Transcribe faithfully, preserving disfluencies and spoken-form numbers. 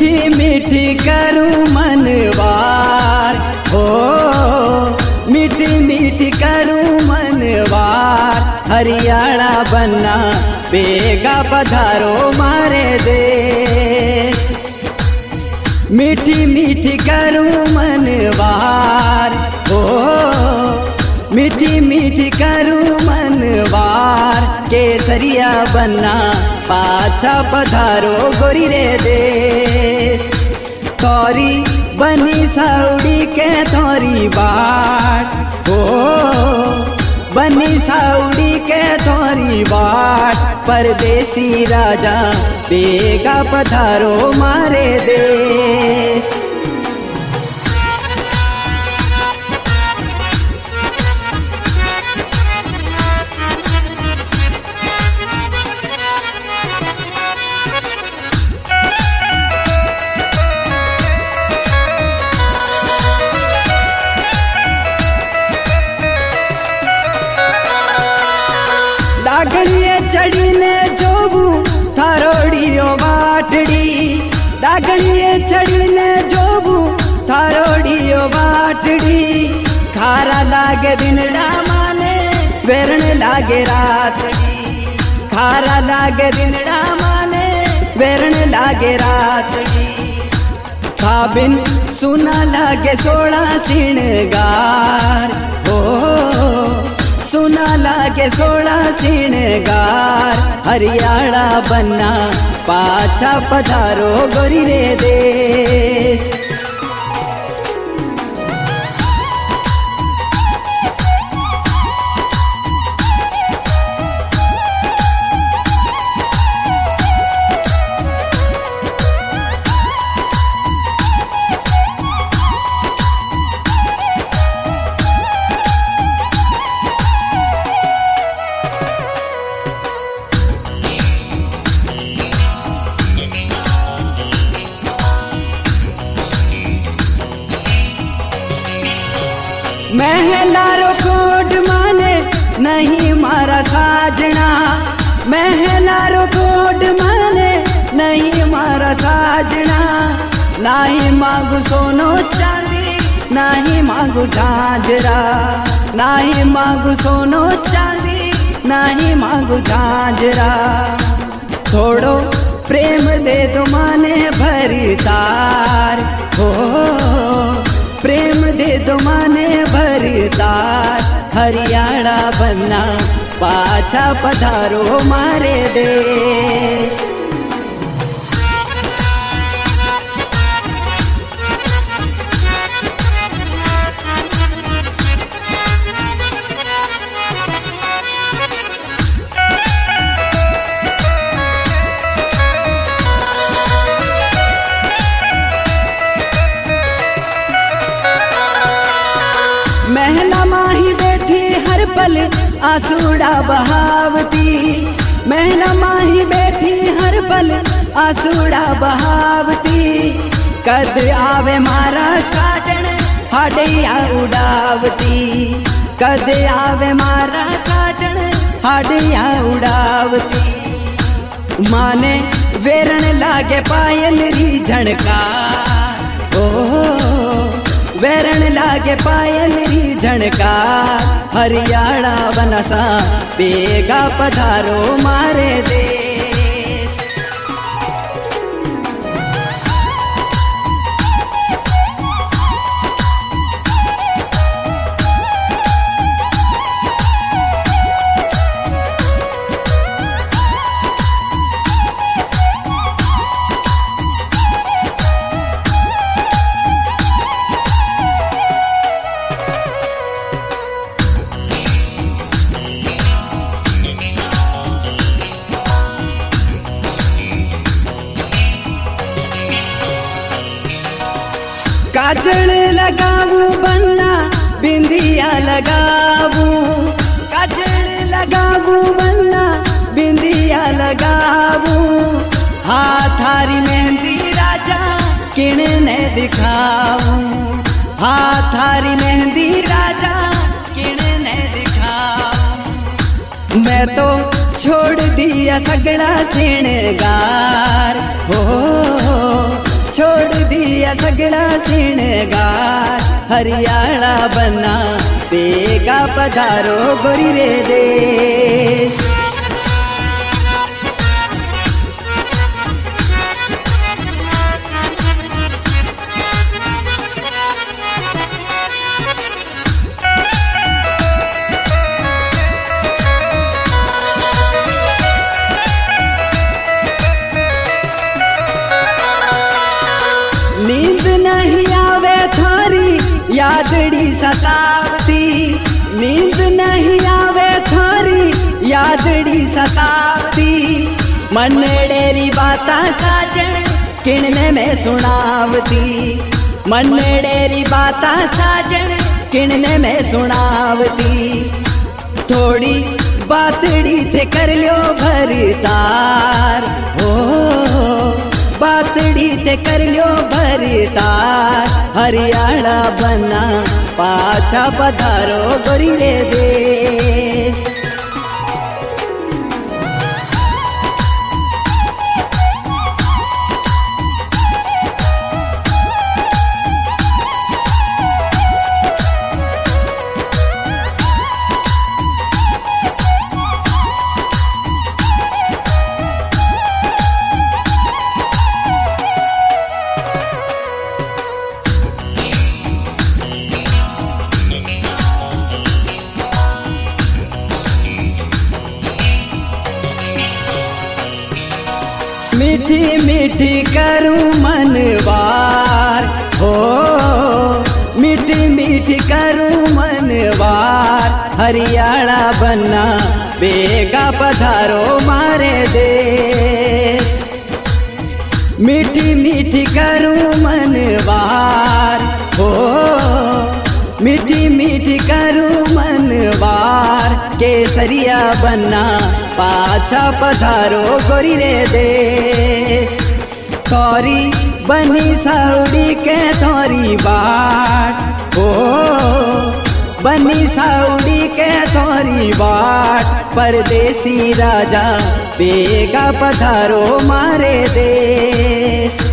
मीठी मीठी करूं मनवार हो, मीठी मीठी करूं मनवार। हरियाणा बनना बेगा पधारो मारे देश। मीठी मीठी करूं मनवार हो, मीठी मीठी करूं मनवार। केसरिया बनना पाछा पधारो गोरी रे देश। तोरी बनी साउडी के तोरी बाट हो, बनी साउडी के तोरी बाट। परदेसी राजा बेगा पधारो मारे देश। डागड़िए चढ़ीने जोबू थारोड़ियो बाटड़ी। डागड़िए चढ़ीने जोबू थारोड़ियो बाटड़ी। खारा लागे दिनड़ा माने वेरण लागे रातड़ी। खारा लागे दिनड़ा माने वेरण लागे रातड़ी। खाबिन सुना लागे सोड़ा सिणगार हो, सुना लागे सोड़ा सिणगार। हरियाणा बनना पाछा पधारो गोरी रे देश। महलारो कोड माने नहीं मारा साजना। महलारो कोड माने नहीं मारा साजना। नाही मांगू सोनो चांदी, नाही मांगू झांझरा। नाही मांगू सोनो चांदी, नाही मांगू झांझरा। थोड़ो प्रेम दे दो माने भरी तार हो, प्रेम दे दो माने भरी तार। हरियाणा बनना पाछा पधारो मारे देश। महला माही बैठी हर पल आंसूड़ा बहावती। महला माही बैठी हर पल आंसूड़ा बहावती। कद आवे मारा साजन हाडिया उड़ावती। कद आवे मारा साजन हाडिया उड़ावती। माने वेरण लागे पायल री झणकार ओ, वेरण लागे पायल री झणकार। हरियाणा बनसा बेगा पधारो मारे देश। काजल लगावू बनना बिंदिया लगावू। काजल लगावू बनना बिंदिया लगावू। हाथ हारी मेहंदी राजा किणने दिखावू। हाथ हारी मेहंदी राजा किणने दिखावू। मैं तो छोड़ दिया सगड़ा सिणगार हो, छोड़ दिया सगळा श्रृंगार हरियाणा बन्ना बेगा पधारो गोरी रे देश। नींद नहीं आवे थारी यादड़ी सतावती, नींद नहीं आवे थारी यादड़ी सतावती। मनडेरी बाता साजन किणने में सुनावती, मनडेरी बाता साजन किणने में सुनावती। थोड़ी बातड़ी थे कर लो भरतार हो, बातड़ी ते कर लो भरतार हरियाणा बन्ना पाछा पधारो गोरी रे देश। मीठी मीठी करूं मनवार हो, मीठी मीठी करूं मनवार हरियाणा बन्ना बेगा पधारो मारे देश। मीठी मीठी करूं मनवार हो, मीठी मीठी करूं मनवार केसरिया बन्ना पाछा पधारो गोरी रे देश। थोरी बनी साउडी के थोरी बाट हो, बनी साउडी के थोरी बाट परदेसी राजा बेगा पधारो मारे देश।